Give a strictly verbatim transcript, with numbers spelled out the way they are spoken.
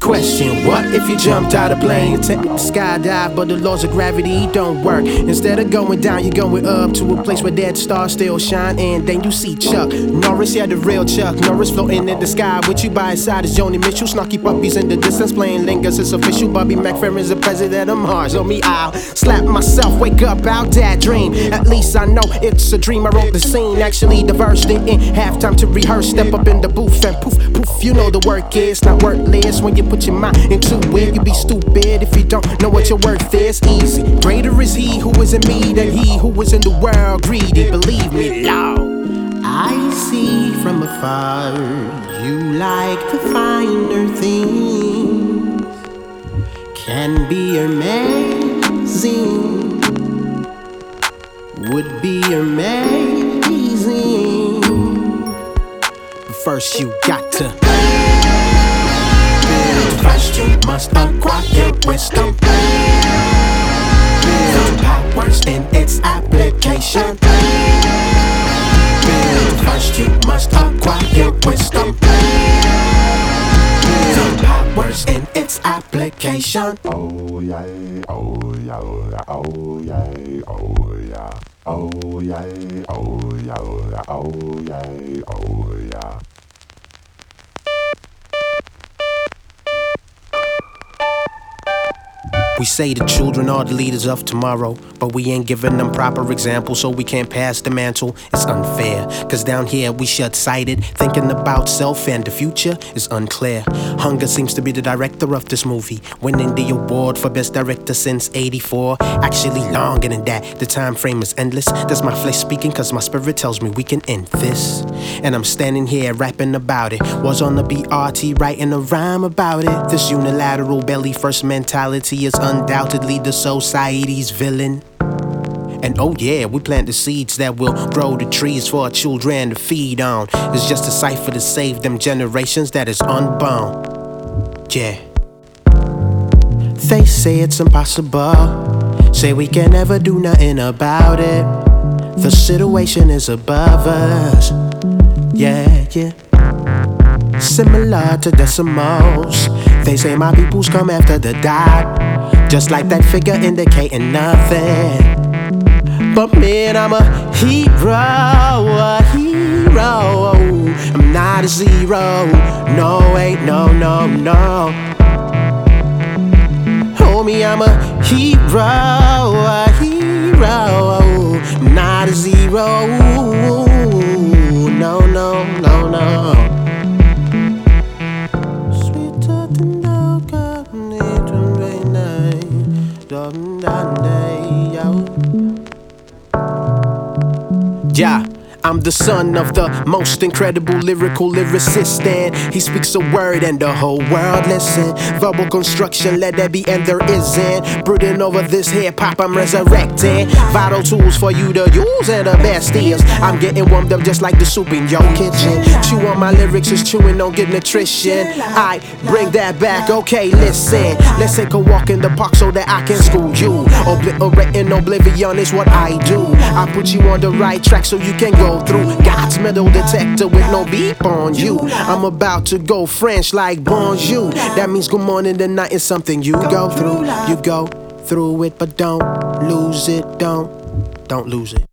question, what if you jumped out of plane? Technically skydive, but the laws of gravity don't work. Instead of going down, you're going up to a place where dead stars still shine. And then you see Chuck Norris, yeah, the real Chuck Norris, floating in the sky with you by his side is Joni Mitchell. Snarky puppies in the distance playing Lingus, it's official. Bobby McFerrin's the president of Mars. On me, I'll slap myself, wake up out that dream. At least I know it's a dream. I wrote the scene, actually the verse didn't have time to rehearse. Step up in the booth and poof, poof, you know the work is not worthless. When you put your mind into it, you be stupid if you don't know what your worth is. Easy, greater is he who is in me than he who is in the world greedy. Believe me, Lord. I see from afar you like the finer things, can be amazing, would be amazing. But first you got to build. First you must acquire wisdom, build powers in its application. First you must acquire wisdom, build powers in its application. Oh yeah, oh yeah, oh yeah, oh yeah, oh yeah, oh yeah, oh yeah, oh yeah. We say the children are the leaders of tomorrow, but we ain't giving them proper examples, so we can't pass the mantle. It's unfair, cause down here we short-sighted, thinking about self and the future is unclear. Hunger seems to be the director of this movie, winning the award for best director since eighty-four. Actually longer than that, the time frame is endless. That's my flesh speaking, cause my spirit tells me we can end this. And I'm standing here rapping about it, was on the B R T writing a rhyme about it. This unilateral belly first mentality is undoubtedly the society's villain. And oh yeah, we plant the seeds that will grow the trees for our children to feed on. It's just a cipher to save them generations that is unborn. Yeah. They say it's impossible, say we can never do nothing about it. The situation is above us. Yeah, yeah. Similar to decimals, they say my peoples come after the dot, just like that figure indicating nothing. But man, I'm a hero, a hero. I'm not a zero, no, ain't no, no, no. Homie, I'm a hero, a hero. I'm not a zero, no, no, no, no. Yeah, I'm the son of the most incredible lyrical lyricist, and he speaks a word and the whole world listen. Verbal construction, let there be and there isn't. Brooding over this hip-hop, I'm resurrecting vital tools for you to use, and the best is I'm getting warmed up just like the soup in your kitchen. Chew on my lyrics is chewing on good nutrition. I bring that back, okay, listen. Let's take a walk in the park so that I can school you. Obliterating oblivion is what I do. I put you on the right track so you can go through God's metal detector with no beep on you. I'm about to go French like bonjour. That means good morning, the night is something you go through. You go through it, but don't lose it. Don't, don't lose it.